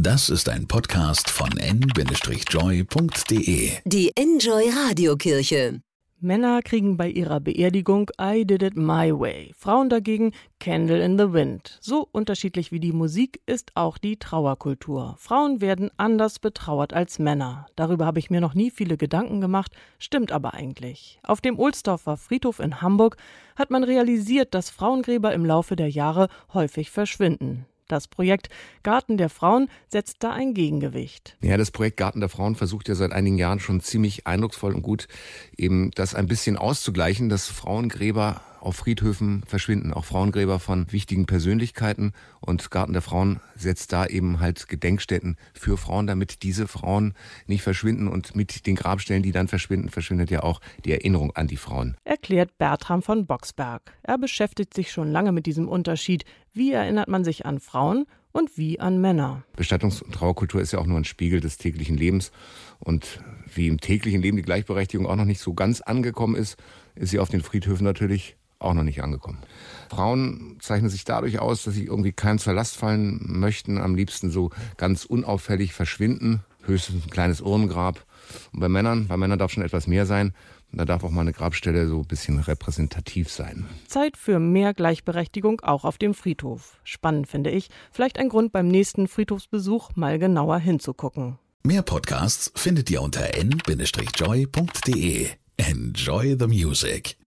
Das ist ein Podcast von n-joy.de. Die Enjoy Radiokirche. Männer kriegen bei ihrer Beerdigung I Did It My Way. Frauen dagegen Candle in the Wind. So unterschiedlich wie die Musik ist auch die Trauerkultur. Frauen werden anders betrauert als Männer. Darüber habe ich mir noch nie viele Gedanken gemacht, stimmt aber eigentlich. Auf dem Ohlsdorfer Friedhof in Hamburg hat man realisiert, dass Frauengräber im Laufe der Jahre häufig verschwinden. Das Projekt Garten der Frauen setzt da ein Gegengewicht. Ja, das Projekt Garten der Frauen versucht ja seit einigen Jahren schon ziemlich eindrucksvoll und gut, eben das ein bisschen auszugleichen, dass Frauengräber auf Friedhöfen verschwinden, auch Frauengräber von wichtigen Persönlichkeiten. Und Garten der Frauen setzt da eben halt Gedenkstätten für Frauen, damit diese Frauen nicht verschwinden. Und mit den Grabstellen, die dann verschwinden, verschwindet ja auch die Erinnerung an die Frauen. Erklärt Bertram von Boxberg. Er beschäftigt sich schon lange mit diesem Unterschied. Wie erinnert man sich an Frauen und wie an Männer? Bestattungs- und Trauerkultur ist ja auch nur ein Spiegel des täglichen Lebens. Und wie im täglichen Leben die Gleichberechtigung auch noch nicht so ganz angekommen ist, ist sie auf den Friedhöfen natürlich auch noch nicht angekommen. Frauen zeichnen sich dadurch aus, dass sie irgendwie keinem zur Last fallen möchten, am liebsten so ganz unauffällig verschwinden, höchstens ein kleines Urnengrab. Und bei Männern darf schon etwas mehr sein. Da darf auch mal eine Grabstelle so ein bisschen repräsentativ sein. Zeit für mehr Gleichberechtigung auch auf dem Friedhof. Spannend finde ich. Vielleicht ein Grund, beim nächsten Friedhofsbesuch mal genauer hinzugucken. Mehr Podcasts findet ihr unter n-joy.de. Enjoy the music.